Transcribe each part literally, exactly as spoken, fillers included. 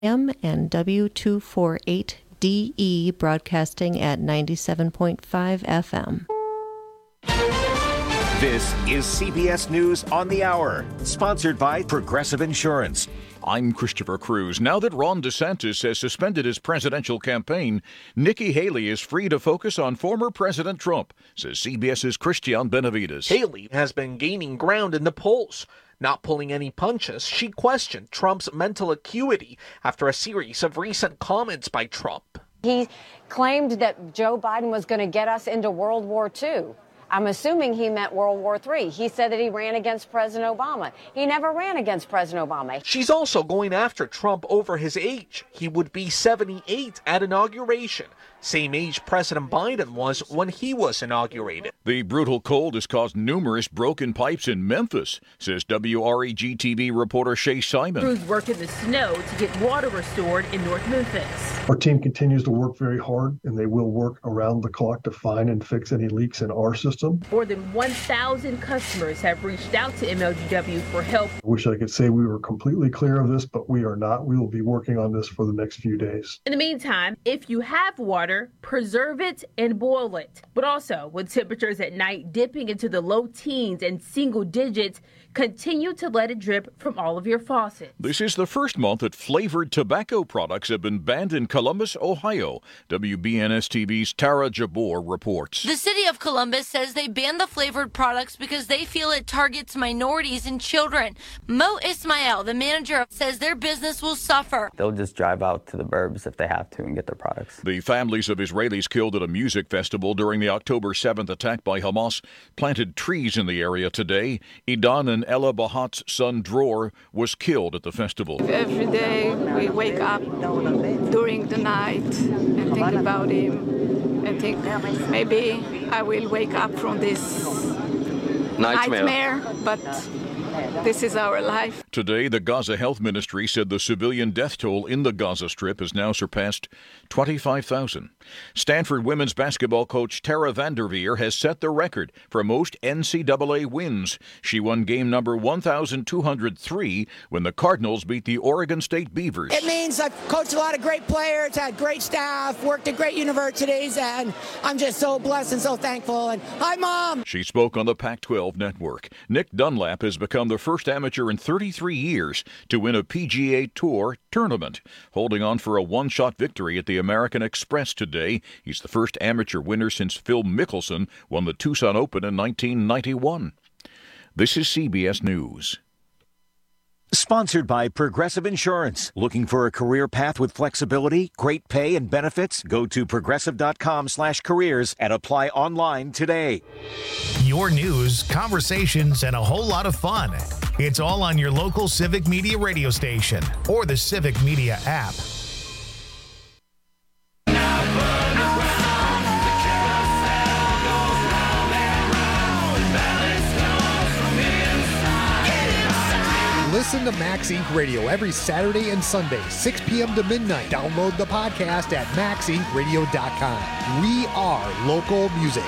M and W two forty-eight D E broadcasting at ninety-seven point five F M. This is C B S News on the Hour, sponsored by Progressive Insurance. I'm Christopher Cruz. Now that Ron DeSantis has suspended his presidential campaign, Nikki Haley is free to focus on former President Trump, says CBS's Christian Benavides. Haley has been gaining ground in the polls. Not pulling any punches, she questioned Trump's mental acuity after a series of recent comments by Trump. He claimed that Joe Biden was going to get us into World War Two. I'm assuming he meant World War Three. He said that he ran against President Obama. He never ran against President Obama. She's also going after Trump over his age. He would be seventy-eight at inauguration, same age President Biden was when he was inaugurated. The brutal cold has caused numerous broken pipes in Memphis, says W R E G T V reporter Shay Simon. Crews work in the snow to get water restored in North Memphis. Our team continues to work very hard, and they will work around the clock to find and fix any leaks in our system. More than one thousand customers have reached out to M L G W for help. I wish I could say we were completely clear of this, but we are not. We will be working on this for the next few days. In the meantime, if you have water, preserve it and boil it. But also, with temperatures at night dipping into the low teens and single digits, continue to let it drip from all of your faucets. This is the first month that flavored tobacco products have been banned in Columbus, Ohio. W B N S T V's Tara Jabor reports. The city of Columbus says they banned the flavored products because they feel it targets minorities and children. Mo Ismail, the manager, says their business will suffer. They'll just drive out to the burbs if they have to and get their products. The families of Israelis killed at a music festival during the October seventh attack by Hamas planted trees in the area today. Idan and Ella Bahat's son Dror was killed at the festival. Every day we wake up during the night and think about him and think maybe I will wake up from this nightmare, nightmare but this is our life. Today, the Gaza Health Ministry said the civilian death toll in the Gaza Strip has now surpassed twenty-five thousand. Stanford women's basketball coach Tara Vanderveer has set the record for most N C double A wins. She won game number one thousand two hundred three when the Cardinals beat the Oregon State Beavers. It means I've coached a lot of great players, had great staff, worked at great universities, and I'm just so blessed and so thankful. And hi, Mom! She spoke on the Pac twelve network. Nick Dunlap has become the first amateur in thirty-three years to win a P G A Tour tournament, holding on for a one-shot victory at the American Express today. He's the first amateur winner since Phil Mickelson won the Tucson Open in nineteen ninety-one. This is C B S News. Sponsored by Progressive Insurance. Looking for a career path with flexibility, great pay, and benefits? Go to progressive.com slash careers and apply online today. Your news, conversations, and a whole lot of fun. It's all on your local Civic Media radio station or the Civic Media app. Listen to Max Inc Radio every Saturday and Sunday, six p.m. to midnight. Download the podcast at max inc radio dot com. We are local music.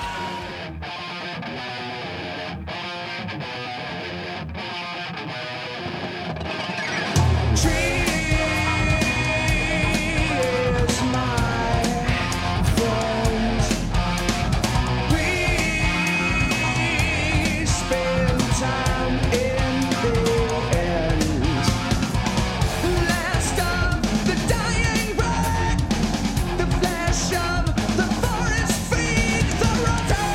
The flesh of the forest feeds the rotten.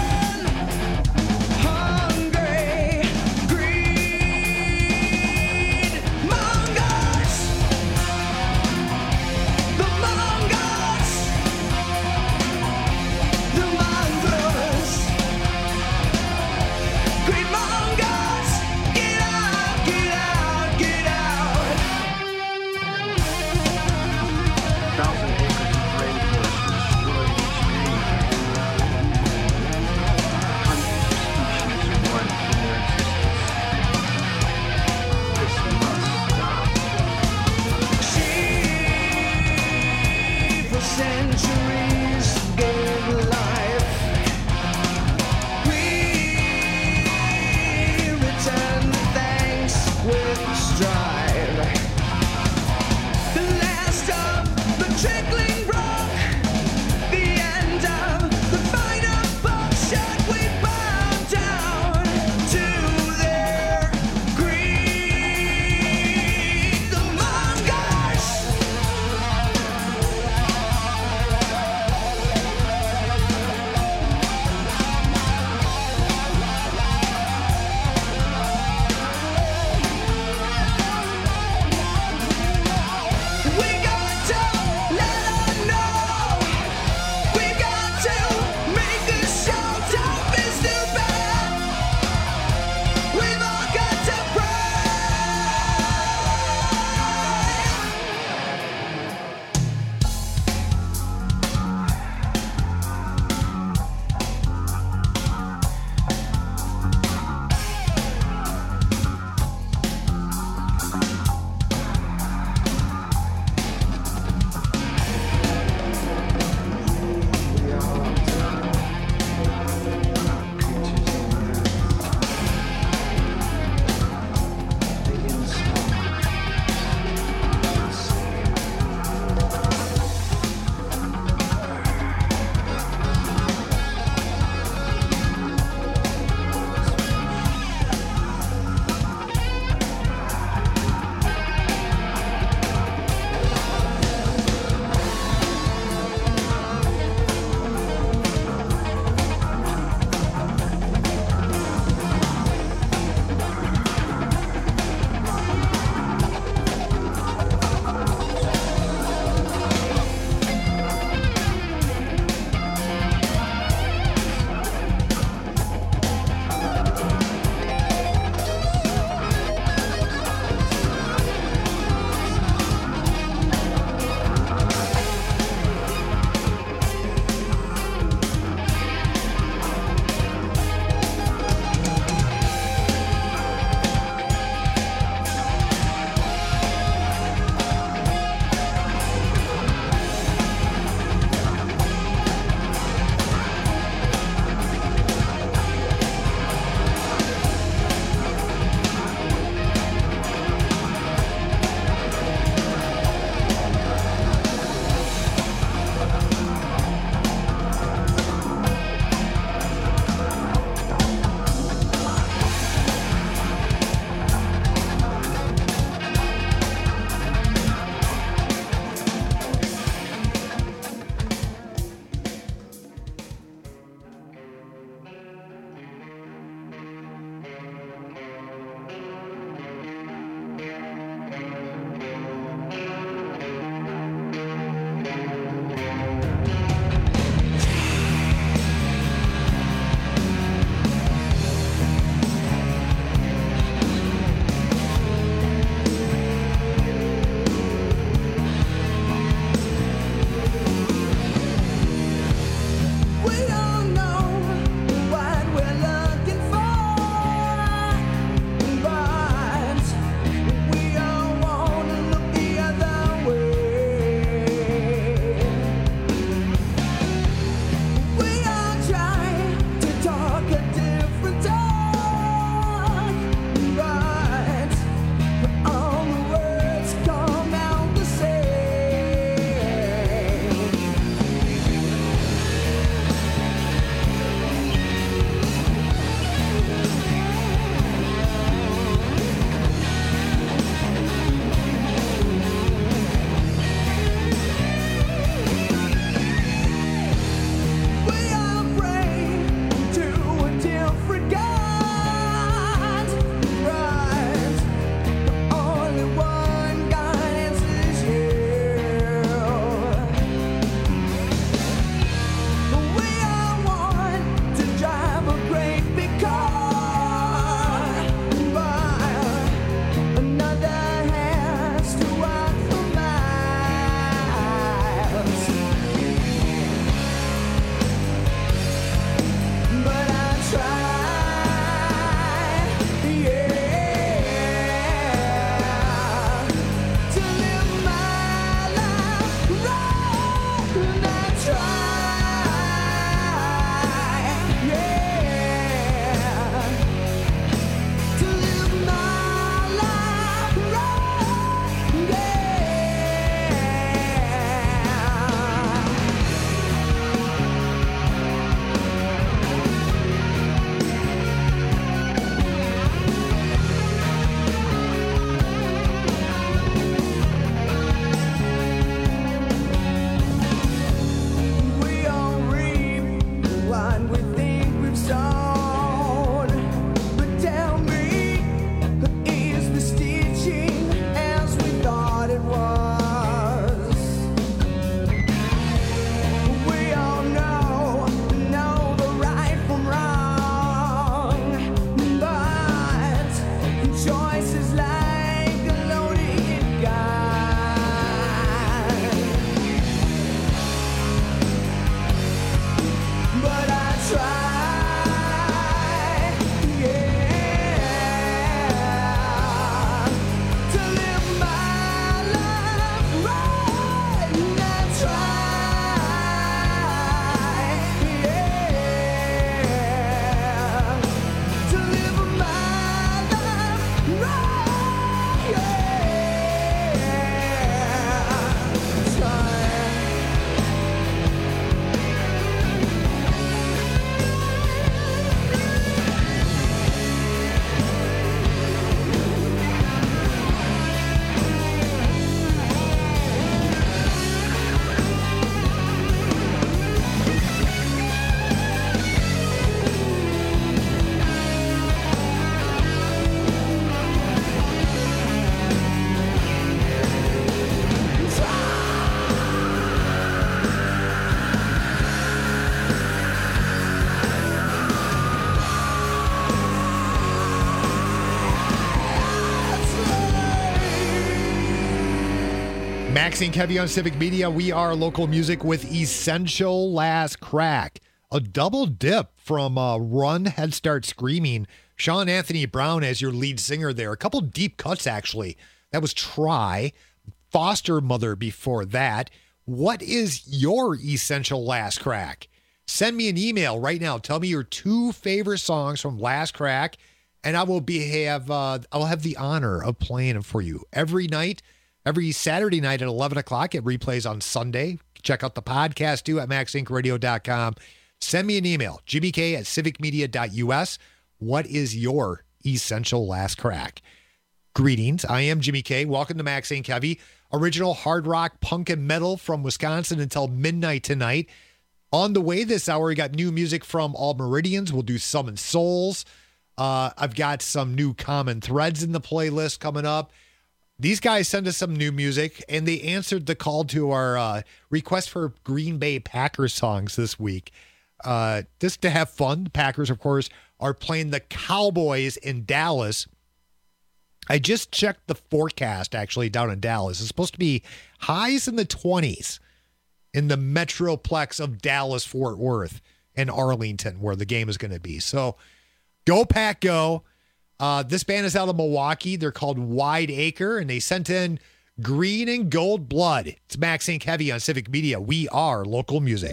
Maxie and Kevy on Civic Media. We are local music with Essential Last Crack. A double dip from uh, Run, Head Start Screaming. Sean Anthony Brown as your lead singer there. A couple deep cuts, actually. That was Try. Foster Mother before that. What is your Essential Last Crack? Send me an email right now. Tell me your two favorite songs from Last Crack, and I will be have uh, I'll have the honor of playing them for you every night. Every Saturday night at eleven o'clock. It replays on Sunday. Check out the podcast too at max inc radio dot com. Send me an email, g b k at civic media dot u s. What is your Essential Last Crack? Greetings. I am Jimmy K. Welcome to Maxie and Kevy. Original hard rock, punk, and metal from Wisconsin until midnight tonight. On the way this hour, we got new music from All Meridians. We'll do Summoned Souls. Uh, I've got some new Common Threads in the playlist coming up. These guys sent us some new music, and they answered the call to our uh, request for Green Bay Packers songs this week. Uh, just to have fun. The Packers, of course, are playing the Cowboys in Dallas. I just checked the forecast, actually, down in Dallas. It's supposed to be highs in the twenties in the metroplex of Dallas-Fort Worth and Arlington, where the game is going to be. So, go Pack, go. Uh, this band is out of Milwaukee. They're called Wide Acre, and they sent in Green and Gold Blood. It's Max and Kevy on Civic Media. We are local music.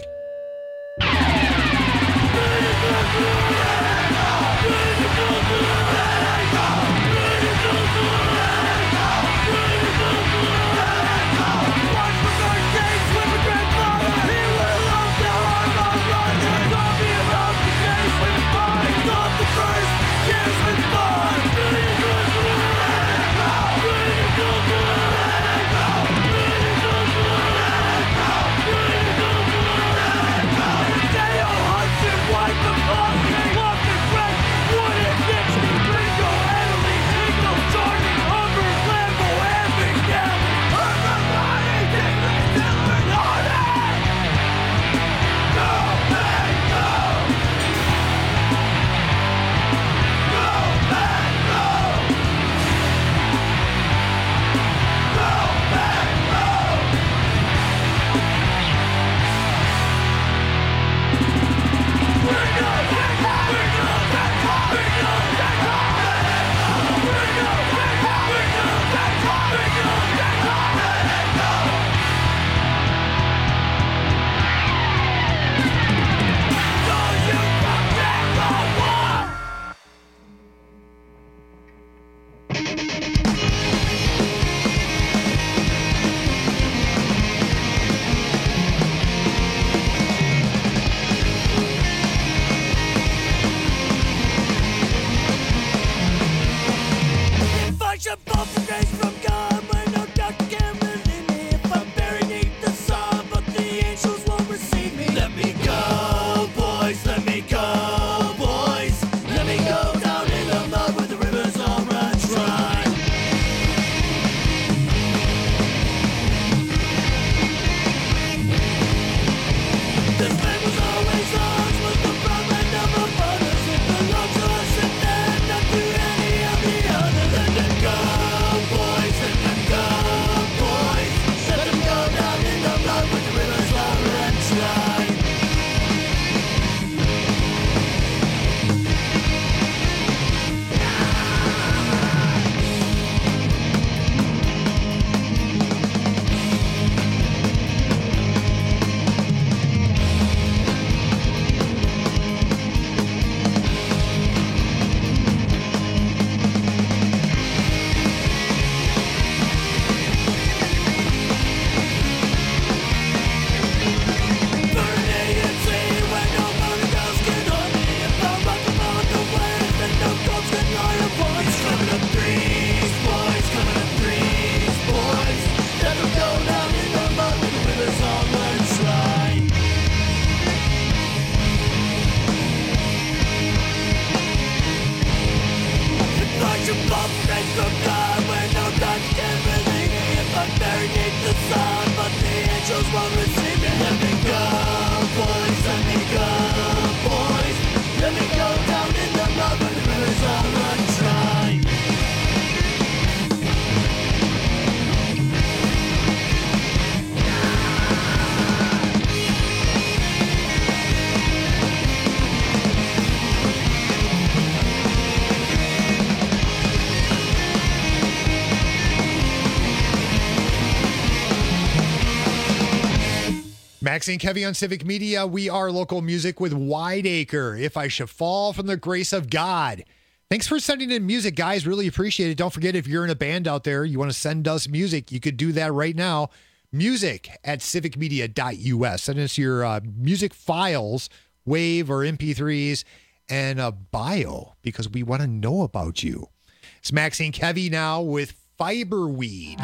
Maxie and Kevy on Civic Media. We are local music with Wideacre. If I Should Fall from the Grace of God. Thanks for sending in music, guys. Really appreciate it. Don't forget, if you're in a band out there, you want to send us music, you could do that right now. Music at civic media dot U S. Send us your uh, music files, WAV or M P threes, and a bio, because we want to know about you. It's Maxie and Kevy now with Fiberweed.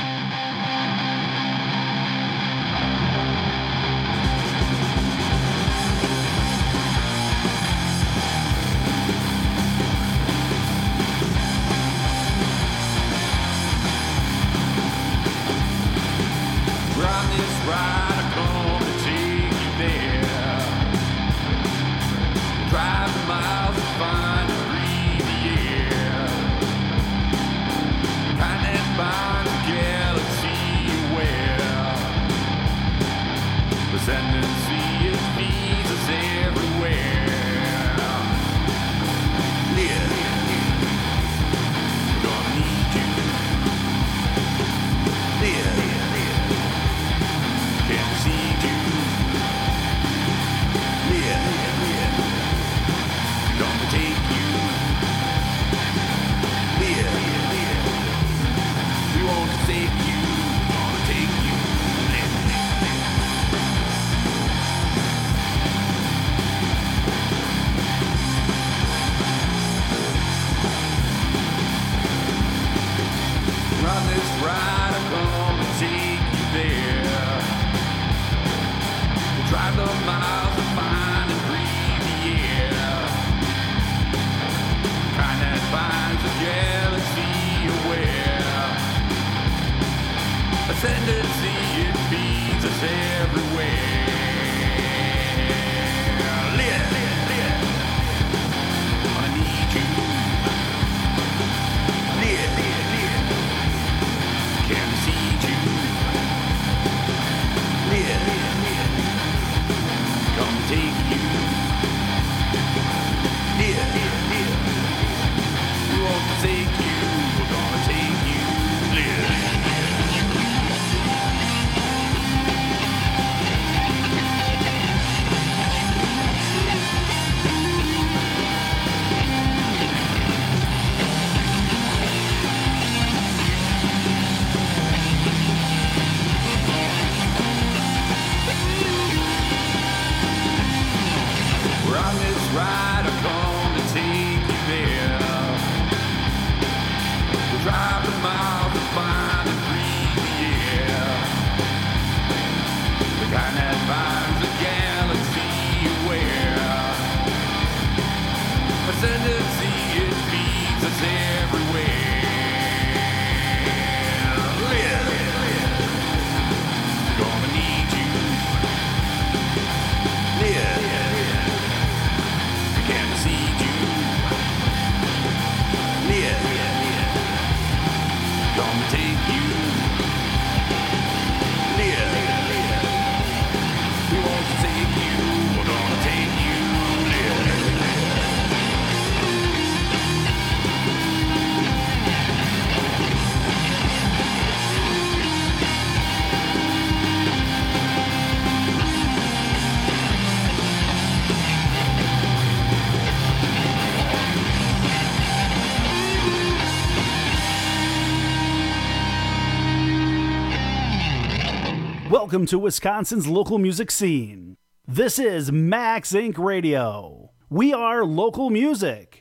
Welcome to Wisconsin's local music scene. This is Max Incorporated. Radio. We are local music.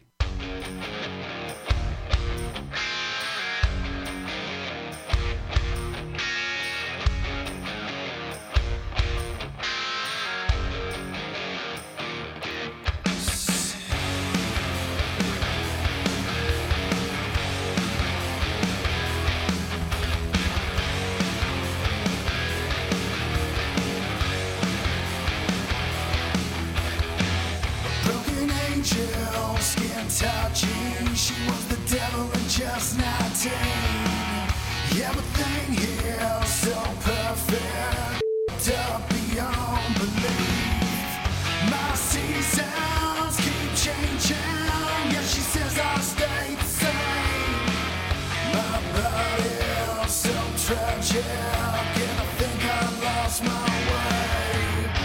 Tragic, and I think I lost my way.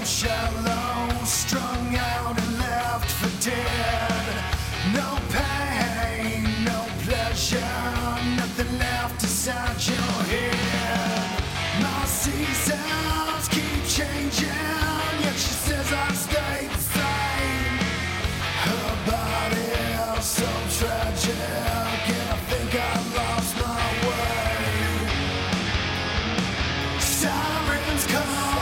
shallow, strung out and left for dead. No pain, no pleasure, nothing left inside your head. My seasons keep changing, yet she says I stay the same. Her body so tragic, and I think I lost my way. Sirens call.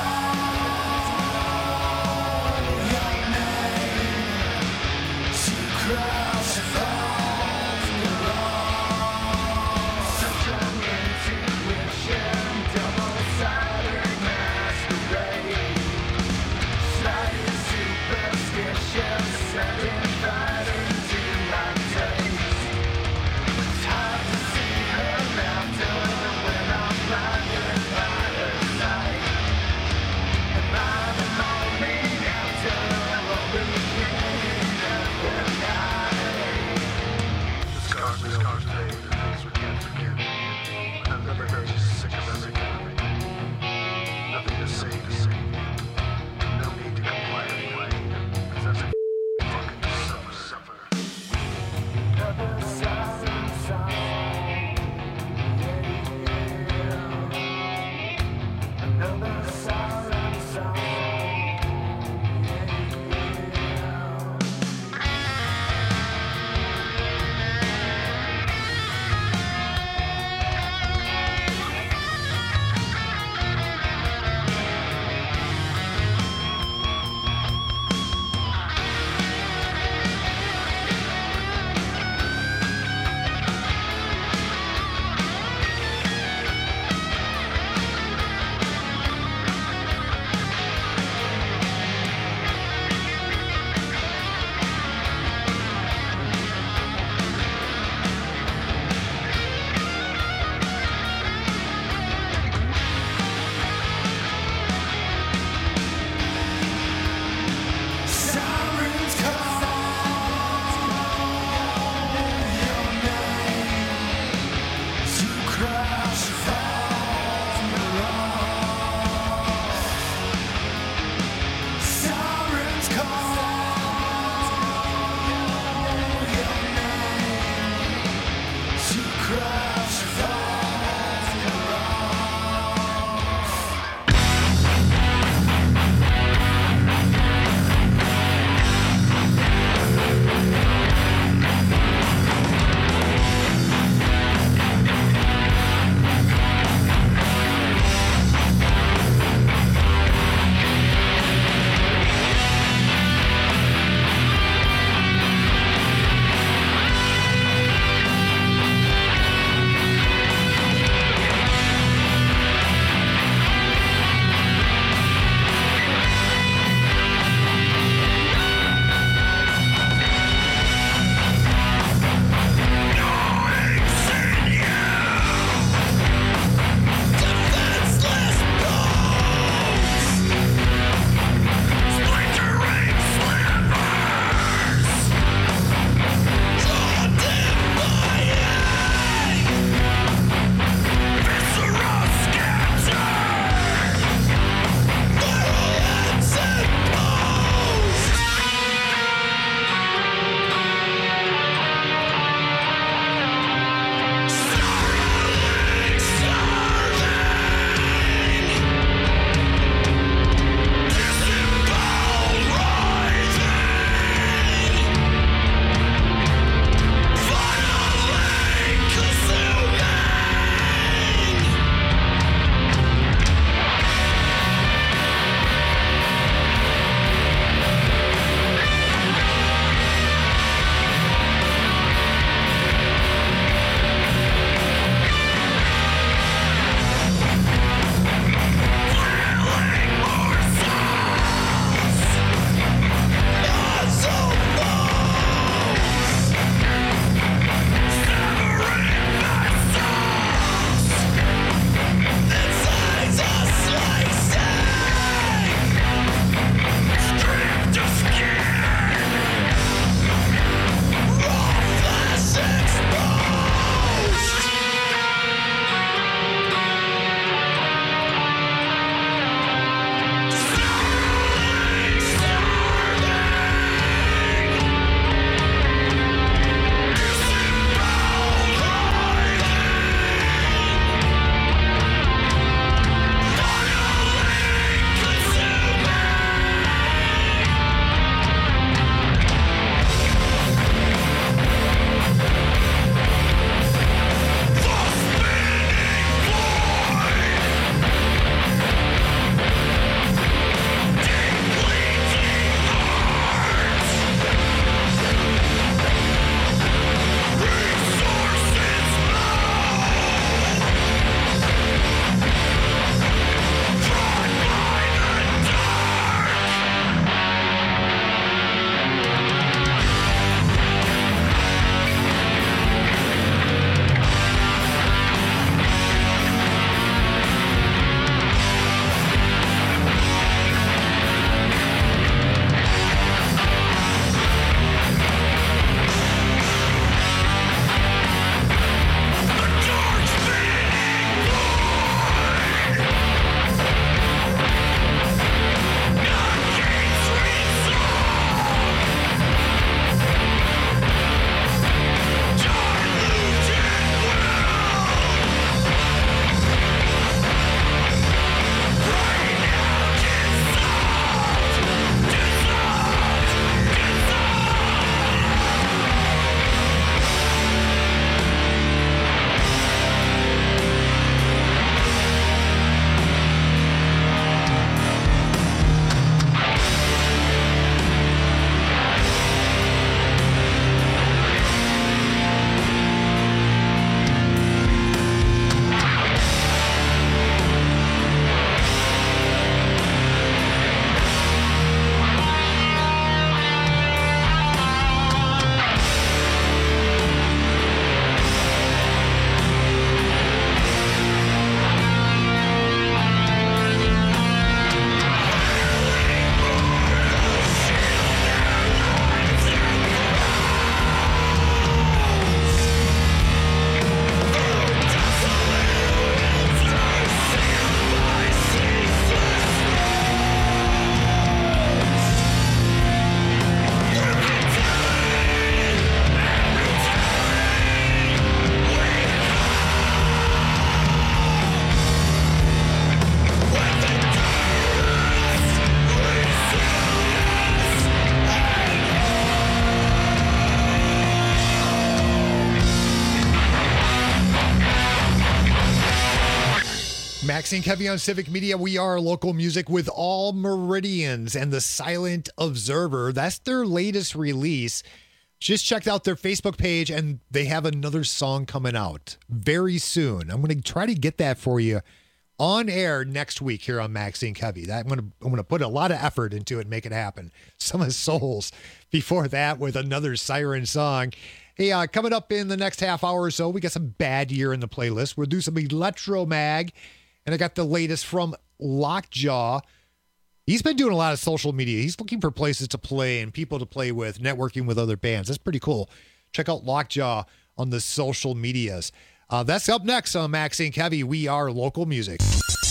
Maxine Kevy on Civic Media. We are local music with All Meridians and the Silent Observer. That's their latest release. Just checked out their Facebook page, and they have another song coming out very soon. I'm going to try to get that for you on air next week here on Maxine Kevy. That I'm going to I'm going to put a lot of effort into it and make it happen. Some of Souls before that with another Siren song. Hey, uh, coming up in the next half hour or so, we got some Bad Year in the playlist. We'll do some Electro Mag, and I got the latest from Lockjaw. He's been doing a lot of social media. He's looking for places to play and people to play with, networking with other bands. That's pretty cool. Check out Lockjaw on the social medias. Uh, that's up next on Maxine Kevy. We are local music.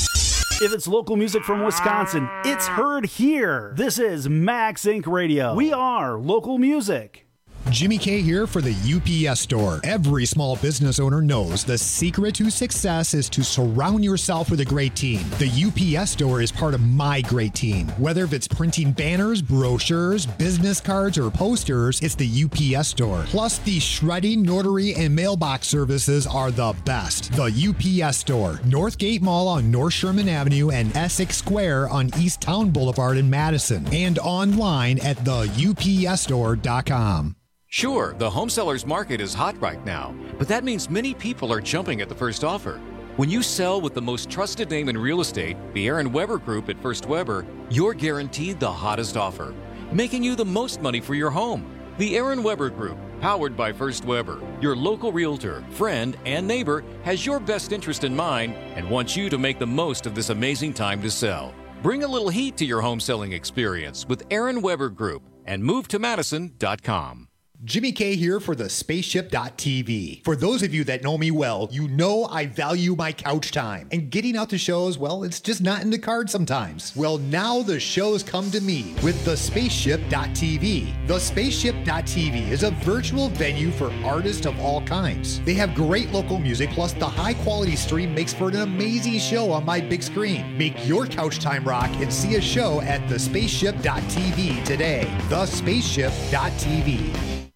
If it's local music from Wisconsin, it's heard here. This is Max Incorporated. Radio. We are local music. Jimmy K here for the U P S Store. Every small business owner knows the secret to success is to surround yourself with a great team. The U P S Store is part of my great team. Whether if it's printing banners, brochures, business cards, or posters, it's the U P S Store. Plus, the shredding, notary, and mailbox services are the best. The U P S Store. Northgate Mall on North Sherman Avenue and Essex Square on East Town Boulevard in Madison. And online at the U P S store dot com. Sure, the home seller's market is hot right now, but that means many people are jumping at the first offer. When you sell with the most trusted name in real estate, the Aaron Weber Group at First Weber, you're guaranteed the hottest offer, making you the most money for your home. The Aaron Weber Group, powered by First Weber, your local realtor, friend, and neighbor, has your best interest in mind and wants you to make the most of this amazing time to sell. Bring a little heat to your home selling experience with Aaron Weber Group and move to madison dot com. Jimmy K here for the spaceship dot t v. For those of you that know me well, you know I value my couch time. And getting out to shows, well, it's just not in the cards sometimes. Well, now the shows come to me with the spaceship dot t v. The spaceship dot t v is a virtual venue for artists of all kinds. They have great local music, plus the high quality stream makes for an amazing show on my big screen. Make your couch time rock and see a show at the spaceship dot t v today. the spaceship dot t v.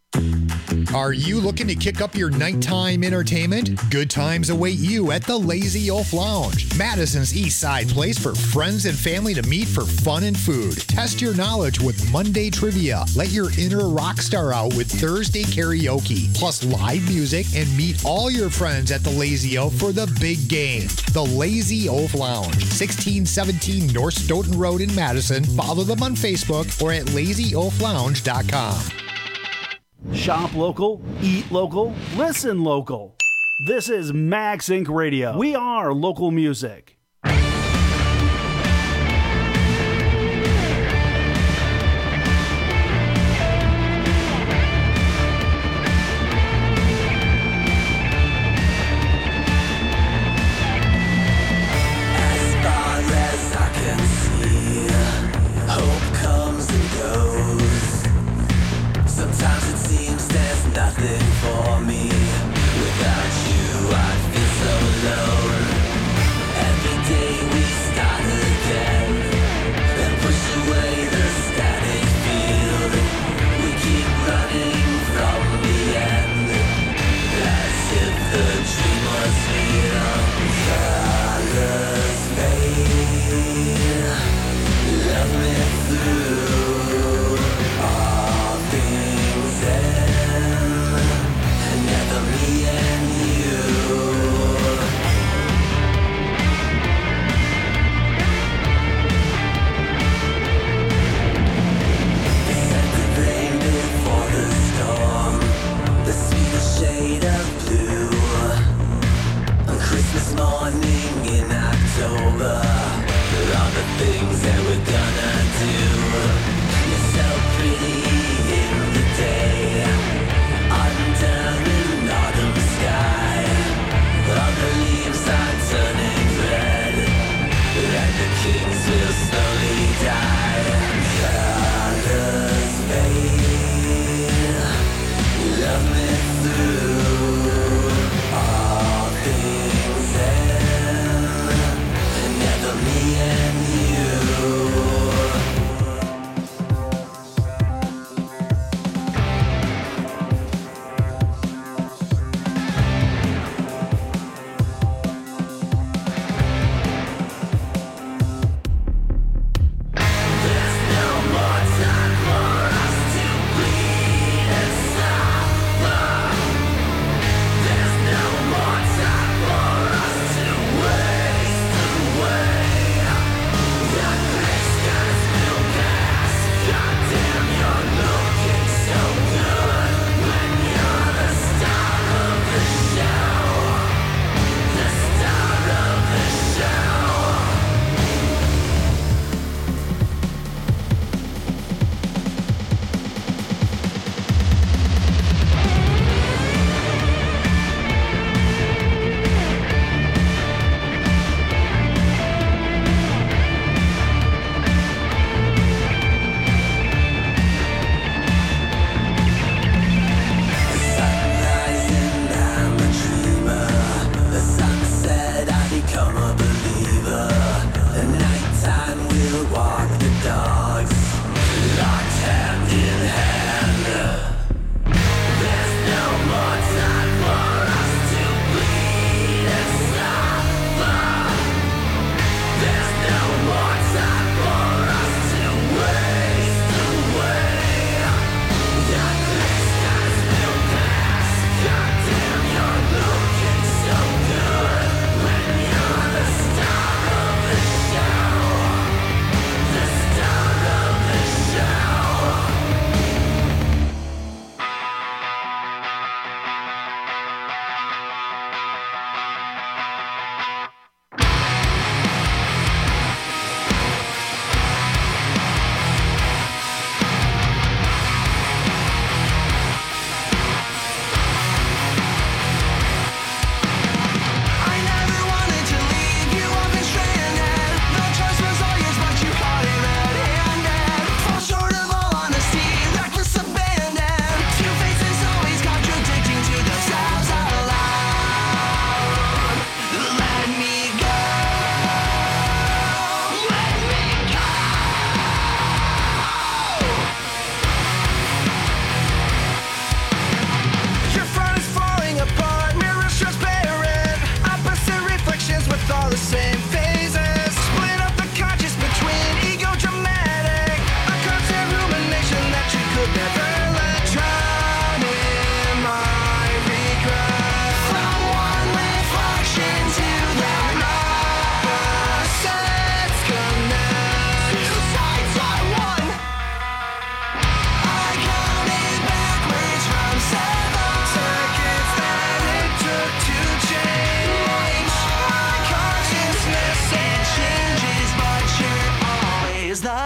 Are you looking to kick up your nighttime entertainment? Good times await you at the Lazy Oaf Lounge, Madison's East Side place for friends and family to meet for fun and food. Test your knowledge with Monday trivia. Let your inner rock star out with Thursday karaoke, plus live music, and meet all your friends at the Lazy Oaf for the big game. The Lazy Oaf Lounge, sixteen seventeen North Stoughton Road in Madison. Follow them on Facebook or at lazy oaf lounge dot com. Shop local, eat local, listen local. This is Max Incorporated. Radio. We are local music. Nothing for me. Without you, I'd feel so alone. Every day we start again, then push away the static field. We keep running from the end, as if the dream was real. Colors fade, love me through all things end. Never me and you. They set the rain before the storm, the sweetest shade of blue. On Christmas morning in October, all the things that we're gonna do. You're so pretty in the day, under an autumn sky. All the leaves are turning red, and the kings will slowly die. Colors fade, love me through all things end, never me and you.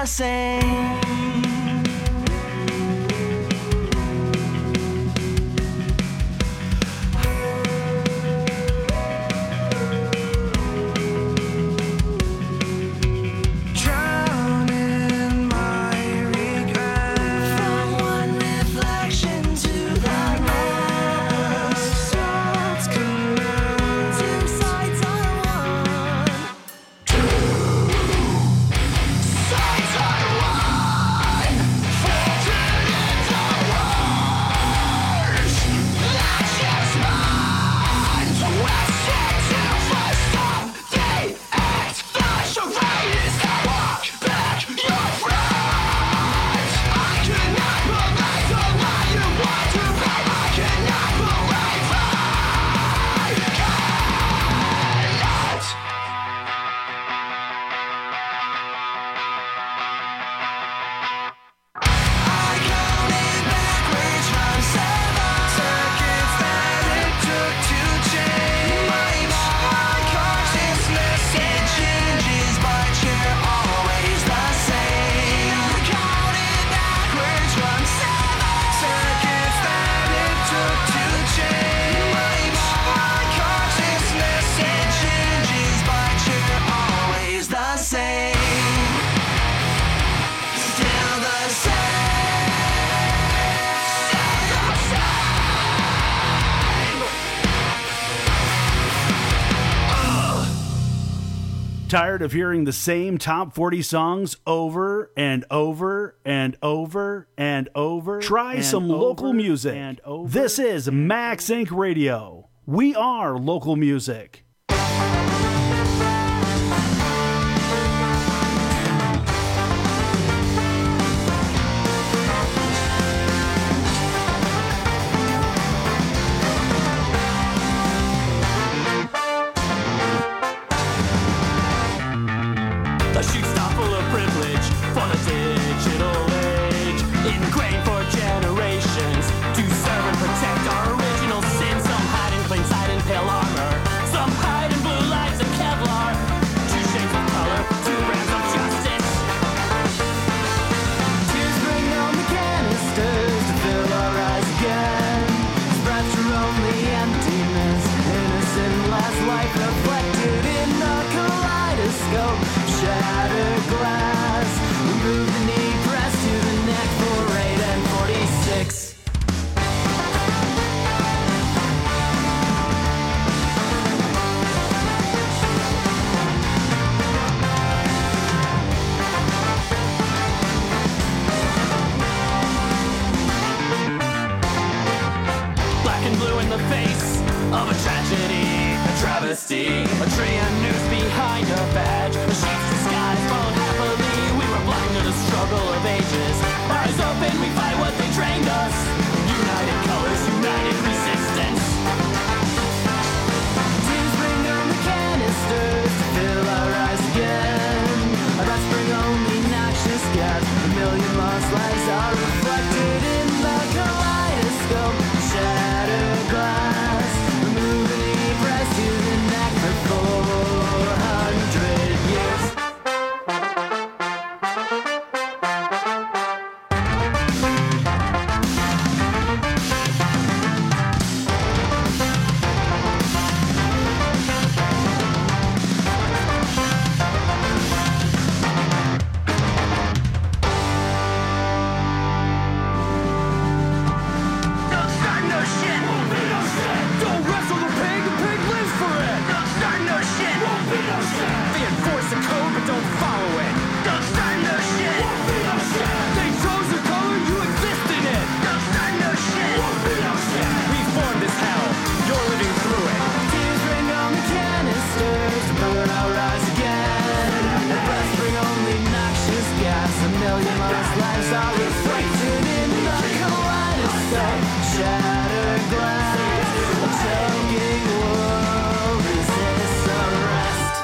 the same. Tired of hearing the same top forty songs over and over and over and over? Try and some over local music. and over This is Max Inc Radio. We are local music. The shoot stop full of privilege for the digital age, ingrained for generations to serve and protect our original sins. Some hide in plain sight in pale armor, some hide in blue lights and Kevlar. Two shades of color, two brands of justice. Tears bring on the canisters to fill our eyes again. Spread through only emptiness, innocent last life reflected in the kaleidoscope. Shattered glass, we move the knee press to the neck for eight and forty-six. Black and blue in the face of a tragedy, a travesty, a tree and noose behind a badge, a sheep's disguise followed happily. We were blind to the struggle of ages. Eyes open, we fight what they trained us. United colors, united resistance. Tears bring on the canisters to fill our eyes again. That's bring only noxious gas. A million lost lives are reflected in the kaleidoscope. Shattered glass, removing the press to the neck for four hundred years. Don't start no shit. Won't be no shit. Don't wrestle the pig. The pig lives for it. Don't start no shit. Won't be no shit. They enforce the code but don't follow it. Don't start no shit. Won't be no shit. They chose the color, you exist in it. Don't start no shit. Won't be no shit. We formed this hell. You're living through it. Tears bring on the canisters to burn our eyes again. The breath bring only noxious gas. A million lost lives are reflected in the kaleidoscope. Shattered glass, a choking world resists arrest.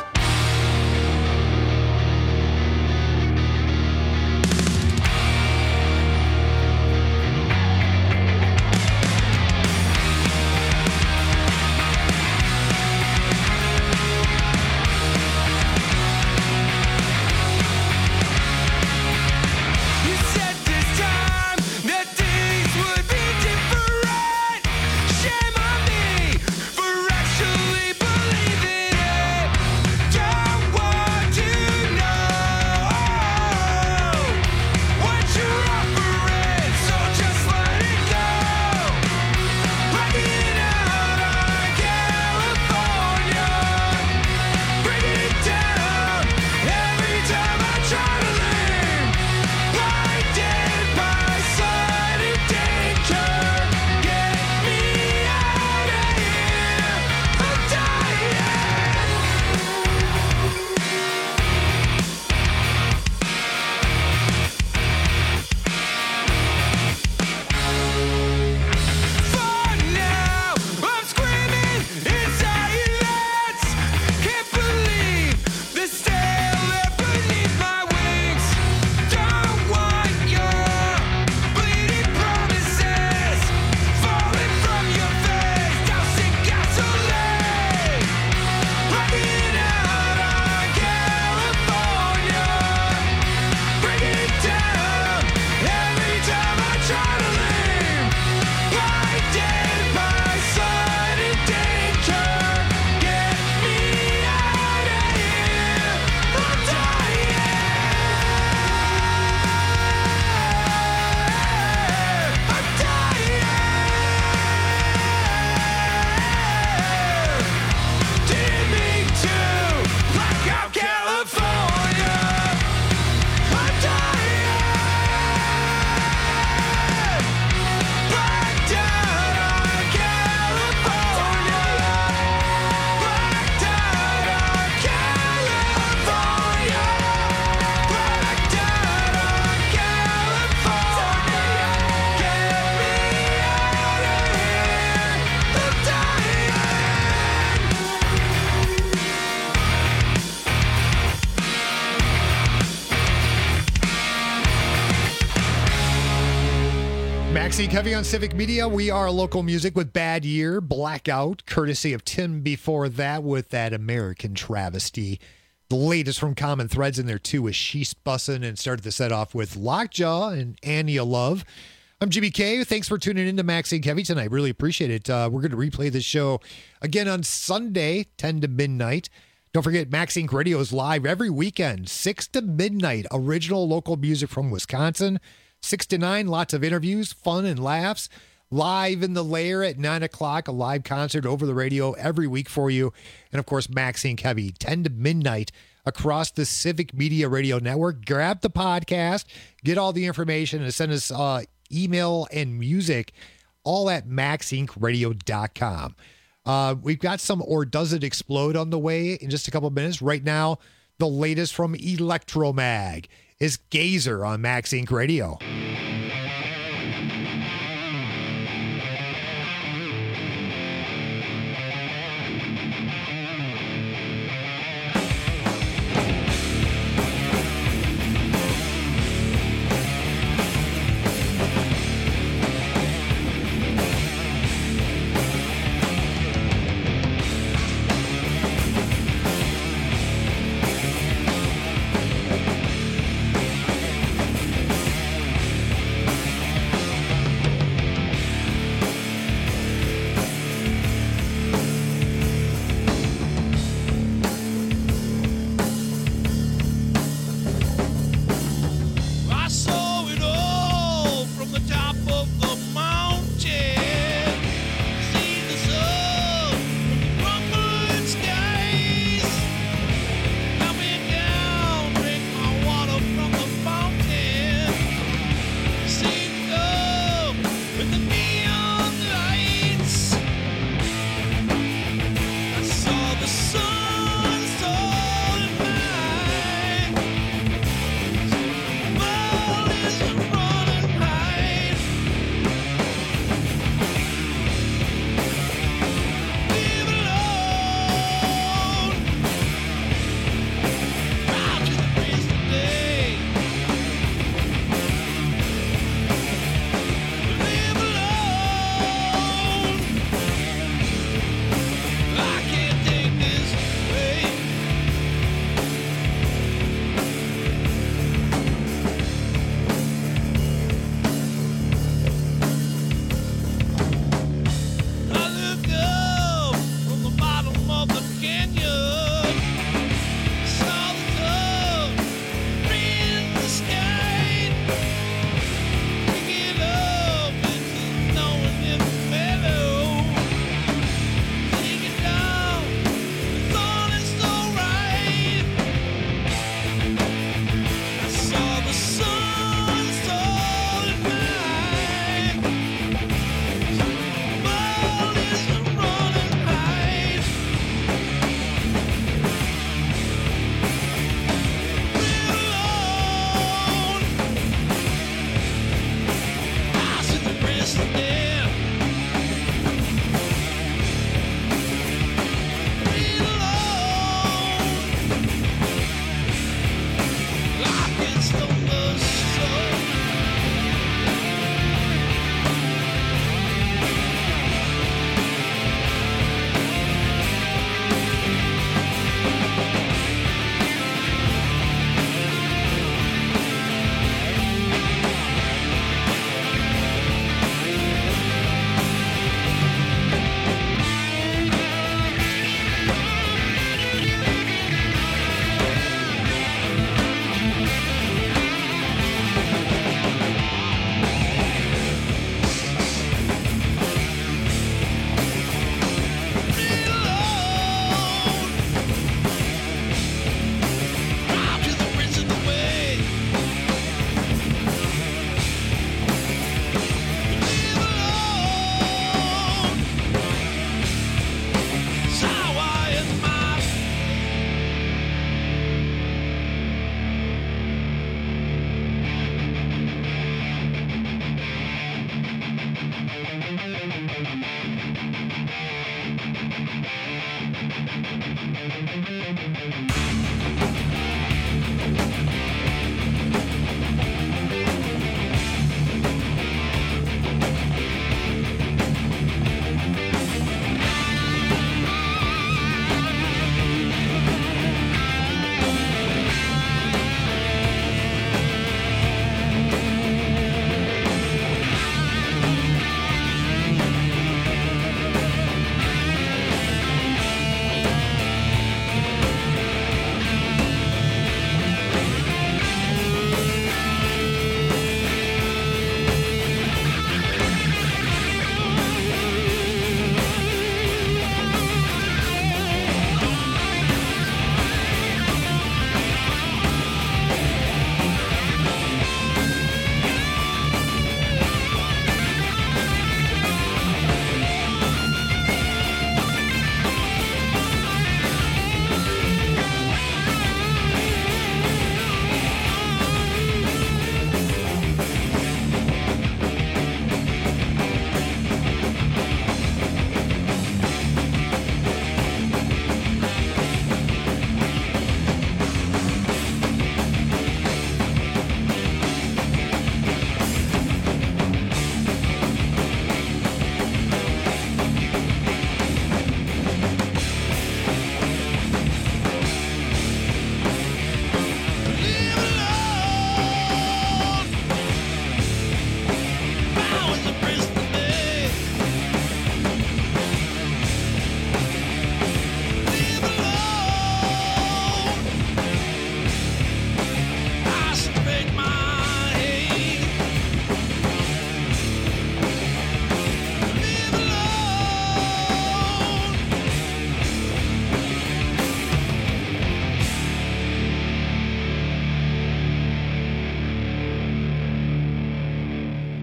Maxine Kevy on Civic Media. We are local music with Bad Year, Blackout, courtesy of Tim before that with that American Travesty. The latest from Common Threads in there too is She's Bussin', and started the set off with Lockjaw and Annie of Love. I'm Jimmy K. Thanks for tuning in to Maxine Kevy tonight. Really appreciate it. Uh, we're going to replay this show again on Sunday, ten to midnight. Don't forget, Maxine Radio is live every weekend, six to midnight. Original local music from Wisconsin. six to nine, lots of interviews, fun and laughs. Live in the Lair at nine o'clock, a live concert over the radio every week for you. And, of course, Maxine Kevy, ten to midnight across the Civic Media Radio Network. Grab the podcast, get all the information, and send us uh, email and music, all at max inc radio dot com. Uh, we've got some Or Does It Explode on the way in just a couple of minutes. Right now, the latest from Electromag is Gazer on Max Inc Radio.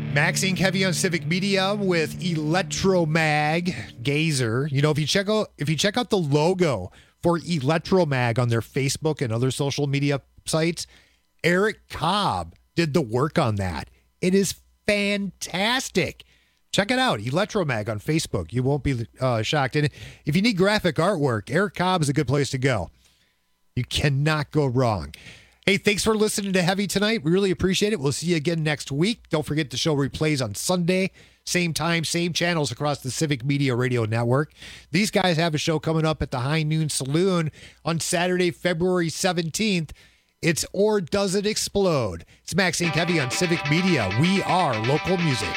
Max Inc Heavy on Civic Media with Electromag Gazer. You know, if you check out if you check out the logo for Electromag on their Facebook and other social media sites, Eric Cobb did the work on that. It is fantastic. Check it out, Electromag on Facebook. You won't be uh, shocked. And if you need graphic artwork, Eric Cobb is a good place to go. You cannot go wrong. Hey, thanks for listening to Heavy tonight. We really appreciate it. We'll see you again next week. Don't forget the show replays on Sunday. Same time, same channels across the Civic Media Radio Network. These guys have a show coming up at the High Noon Saloon on Saturday, February seventeenth. It's Or Does It Explode? It's Max Inc Heavy on Civic Media. We are local music.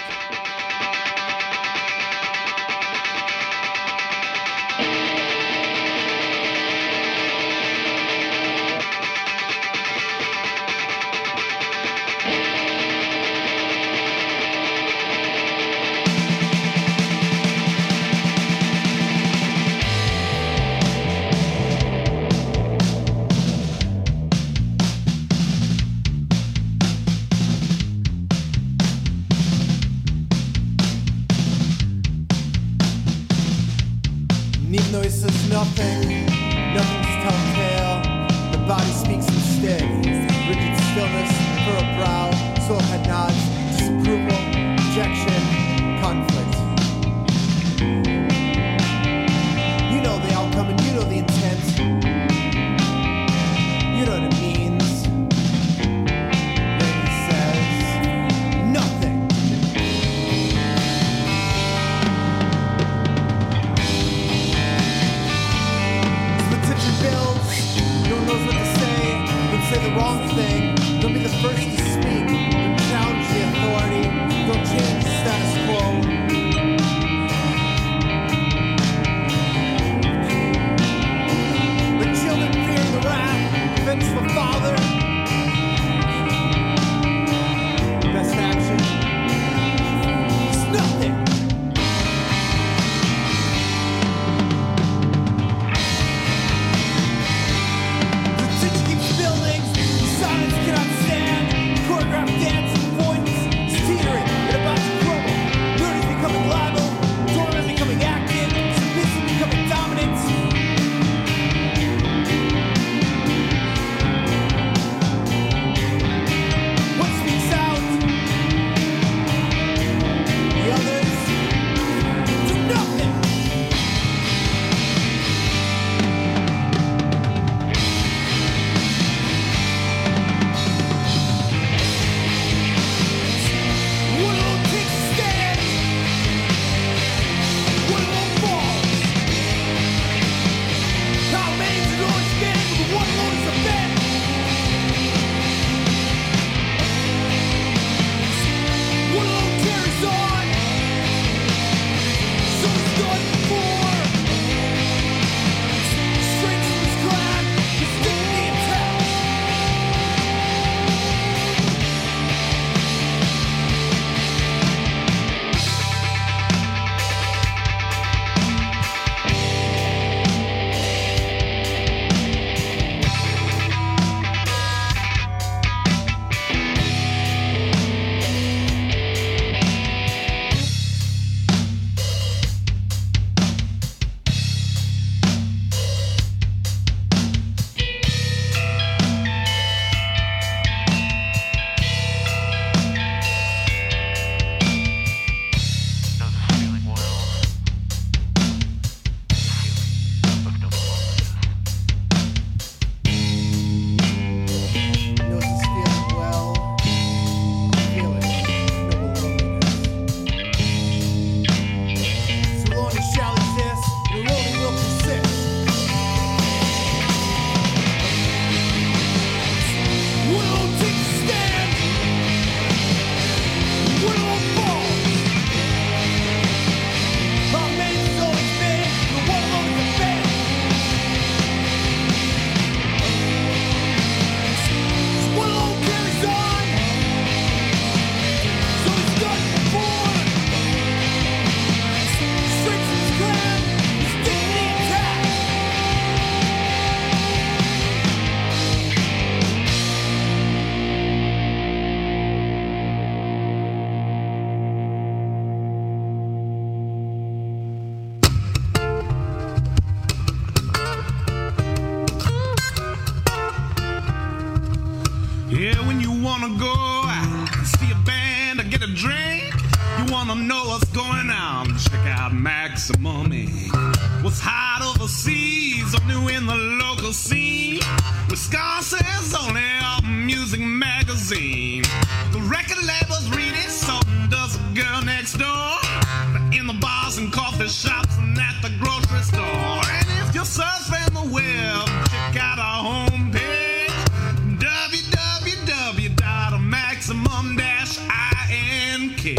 you wanna go out, see a band or get a drink, you wanna know what's going on, check out Maximum Incorporated. What's hot overseas or new in the local scene, Wisconsin's only music magazine. The record labels read it, so does the girl next door. In the bars and coffee shops and at the grocery store. And if you're surfing the web, check out our homepage, w w w dot maximum dash ink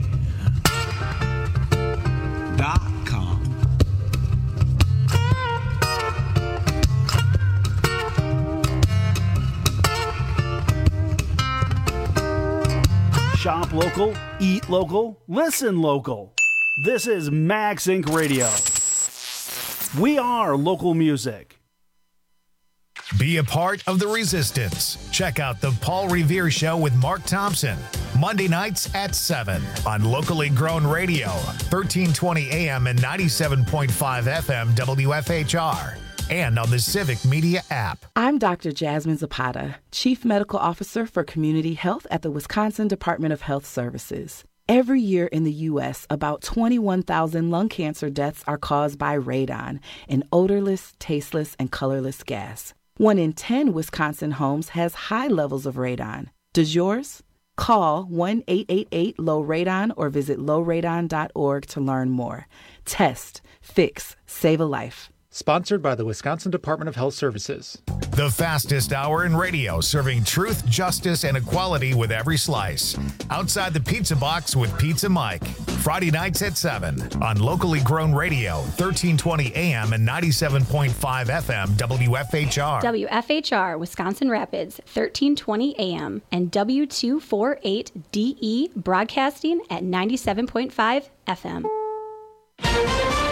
dot com. Shop local, eat local, listen local. This is Max Incorporated. Radio. We are local music. Be a part of the resistance. Check out the Paul Revere Show with Mark Thompson, Monday nights at seven on locally grown radio, thirteen twenty A M and ninety-seven point five F M W F H R, and on the Civic Media app. I'm Doctor Jasmine Zapata, Chief Medical Officer for Community Health at the Wisconsin Department of Health Services. Every year in the U S, about twenty-one thousand lung cancer deaths are caused by radon, an odorless, tasteless, and colorless gas. One in ten Wisconsin homes has high levels of radon. Does yours? Call one eight eight eight low radon or visit low radon dot org to learn more. Test, fix, save a life. Sponsored by the Wisconsin Department of Health Services. The fastest hour in radio, serving truth, justice, and equality with every slice. Outside the Pizza Box with Pizza Mike. Friday nights at seven on locally grown radio, thirteen twenty A M and ninety-seven point five F M W F H R. W F H R, Wisconsin Rapids, thirteen twenty A M and W two forty-eight D E, broadcasting at ninety-seven point five F M.